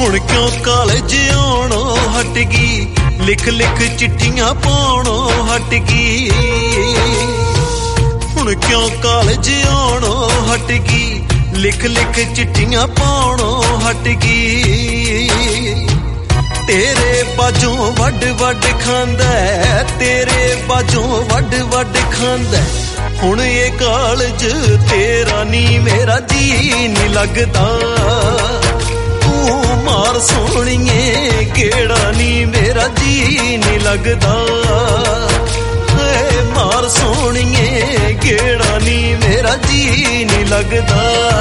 ਹੁਣ ਕਿਉਂ ਕਾਲਜ ਆਉਣੋਂ ਹਟ ਗਈ, ਲਿਖ ਲਿਖ ਚਿੱਠੀਆਂ ਪਾਉਣੋਂ ਹਟ ਗਈ। ਹੁਣ ਕਿਉਂ ਕਾਲਜ ਆਉਣੋਂ ਹਟ ਗਈ, ਲਿਖ ਲਿਖ ਚਿੱਠੀਆਂ ਪਾਉਣੋਂ ਹਟ ਗਈ। ਤੇਰੇ ਬਾਝੋਂ ਵੱਡ ਵੱਡ ਖਾਂਦਾ, ਤੇਰੇ ਬਾਝੋਂ ਵੱਡ ਵੱਡ ਖਾਂਦਾ। ਹੁਣ ਇਹ ਕਾਲਜ ਤੇਰਾ ਨੀ ਮੇਰਾ ਜੀ ਨੀ ਲੱਗਦਾ। ਤੂੰ ਮਾਰ ਸੋਹਣੀਏ ਕਿਹੜਾ ਨੀ ਮੇਰਾ ਜੀ ਨੀ ਲੱਗਦਾ। ਮਾਰ ਸੋਹਣੀਏ ਕਿਹੜਾ ਨੀ ਮੇਰਾ ਜੀ ਨੀ ਲੱਗਦਾ।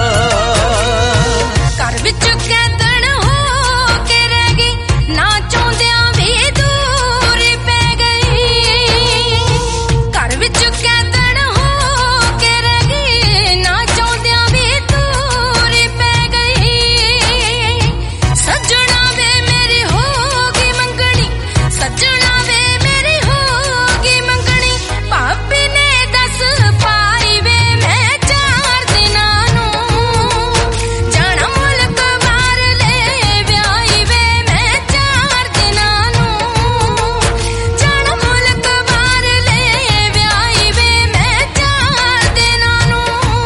ਘਰ ਵਿੱਚ ਕੈਦਣ ਹੋ ਕੇ ਰਹਿ ਗਈ, ਨਾ ਚਾਹੁੰਦਿਆਂ ਵੀ ਦੂਰ ਪੈ ਗਈ। ਘਰ ਵਿੱਚ ਕੈਦਣ ਹੋ ਕੇ ਰਹਿ ਗਈ, ਨਾ ਚਾਹੁੰਦਿਆਂ ਵੀ ਦੂਰ ਪੈ ਗਈ। ਸੱਜਣਾ ਵੇ ਮੇਰੀ ਹੋ ਗਈ ਮੰਗਣੀ, ਸੱਜਣਾ ਵੇ ਮੇਰੀ ਹੋ ਗਈ ਮੰਗਣੀ। ਭਾਬੀ ਨੇ ਦੱਸ ਪਾਈ ਵੇ ਮੈਂ 4 ਦਿਨਾਂ ਨੂੰ ਜਾਣਾ ਮੁਲਕ ਬਾਹਰਲੇ ਵਿਆਹੀ ਵੇ ਮੈਂ 4 ਦਿਨਾਂ ਨੂੰ ਜਾਣਾ ਮੁਲਕ ਬਾਹਰਲੇ ਵਿਆਹੀ ਵੇ ਮੈਂ 4 ਦਿਨਾਂ ਨੂੰ।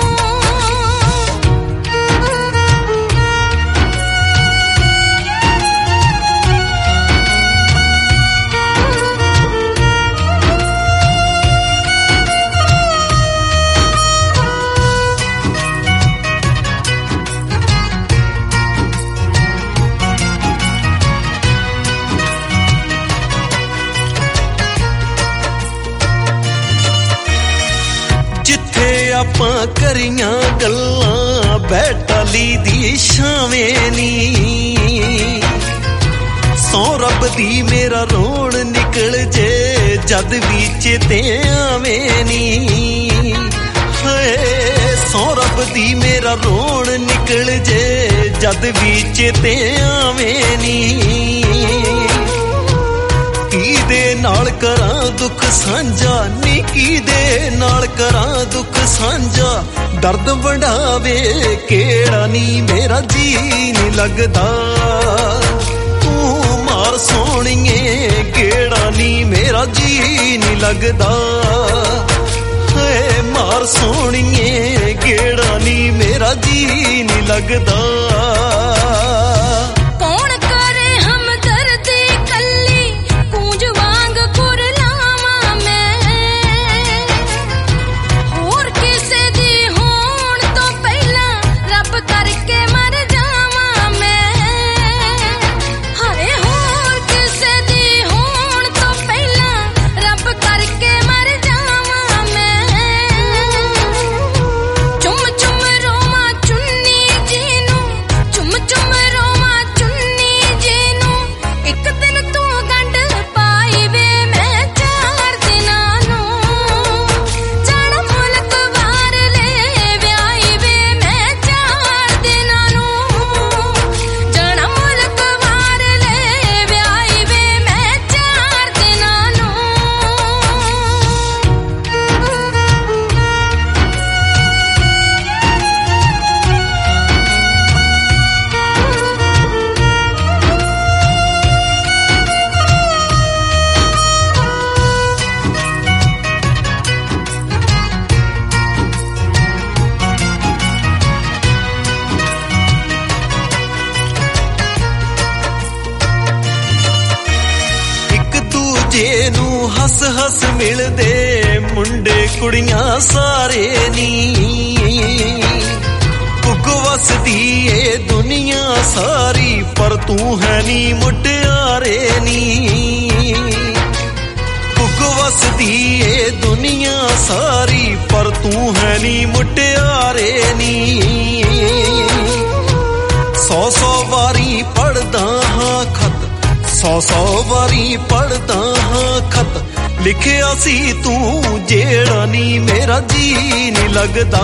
ਜਿੱਥੇ ਆਪਾਂ ਕਰੀਆਂ ਗੱਲਾਂ ਬੈਠਾਲੀ ਦੀ ਛਾਵੇਂ ਨੀ। ਸੌ ਰੱਬ ਦੀ ਮੇਰਾ ਰੋਣ ਨਿਕਲ ਜੇ ਜਦ ਵੀ ਚੇਤੇ ਆਵੇਂ ਨੀ। ਹਾਏ ਸੌ ਰੱਬ ਦੀ ਮੇਰਾ ਰੋਣ ਨਿਕਲ ਜੇ ਜਦ ਵੀ ਚੇਤੇ ਆਵੇਂ ਨੀ। ਕਿਹਦੇ ਨਾਲ ਕਰਾਂ ਦੁੱਖ ਸਾਂਝਾ ਨੀ, ਕਿਹਦੇ ਨਾਲ ਕਰਾਂ ਦੁੱਖ ਸਾਂਝਾ। ਦਰਦ ਵੰਡਾਵੇ ਕਿਹੜਾ ਨੀ ਮੇਰਾ ਜੀ ਨੀ ਲੱਗਦਾ। ਤੂੰ ਮਾਰ ਸੋਹਣੀਏ ਕਿਹੜਾ ਨੀ ਮੇਰਾ ਜੀ ਨੀ ਲੱਗਦਾ। ਹੇ ਮਾਰ ਸੋਹਣੀਏ ਕਿਹੜਾ ਨੀ ਮੇਰਾ ਜੀ ਨੀ ਲੱਗਦਾ। ਨੂੰ ਹੱਸ ਹੱਸ ਮਿਲਦੇ ਮੁੰਡੇ ਕੁੜੀਆਂ ਸਾਰੇ ਨੀ। ਕੁੱਗ ਵਸਦੀ ਏ ਦੁਨੀਆ ਸਾਰੀ ਪਰ ਤੂੰ ਹੈ ਨੀ ਮੁਟਿਆਰੇ ਨੀ। ਕੁੱਗ ਵਸਦੀ ਏ ਦੁਨੀਆ ਸਾਰੀ ਪਰ ਤੂੰ ਹੈ ਨੀ ਮੁਟਿਆਰੇ ਨੀ। 100 ਵਾਰੀ ਪੜ੍ਹਦਾ ਹਾਂ ਖਤ, 100 ਵਾਰੀ ਪੜ੍ਹਦਾ ਹਾਂ ਖਤ। ਲਿਖਿਆ ਸੀ ਤੂੰ ਜਿਹੜਾ ਨੀ ਮੇਰਾ ਜੀ ਨੀ ਲੱਗਦਾ।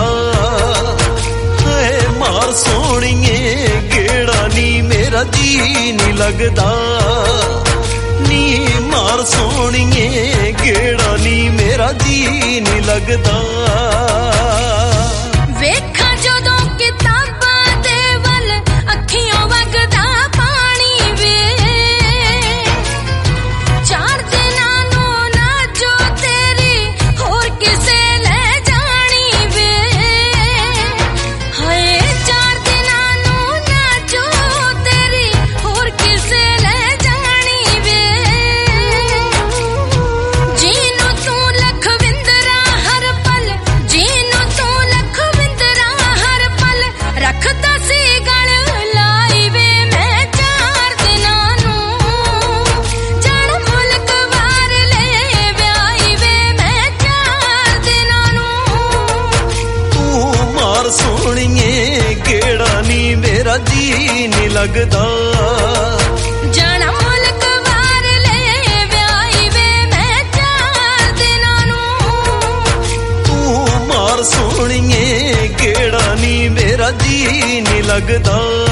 ਹੇ ਮਾਰ ਸੋਹਣੀਏ ਕਿਹੜਾ ਨੀ ਮੇਰਾ ਜੀ ਨੀ ਲੱਗਦਾ। ਨੀ ਮਾਰ ਸੋਹਣੀਏ ਕਿਹੜਾ ਨੀ ਮੇਰਾ ਜੀ ਨੀ ਲੱਗਦਾ। ਵੇਖਾਂ ਜਦੋਂ ਕਿਤਾਬਾਂ ਦੇ ਵੱਲ ਅੱਖੀਆਂ ਵਗਦਾ ਪਾਣੀ। ਮਾਰ ਸੋਹਣੀਏ ਗੇੜਾ ਨੀ ਮੇਰਾ ਜੀ ਨੀ ਲੱਗਦਾ ਜਾਣਾ ਮੁਲਕ ਵਾਰ ਲੈ ਵਿਆਹੀ ਵੇ ਮੈਂ 4 ਦਿਨਾਂ ਨੂੰ ਤੂੰ ਮਾਰ ਸੋਹਣੀਏ ਗੇੜਾ ਨੀ ਮੇਰਾ ਜੀ ਨੀ ਲੱਗਦਾ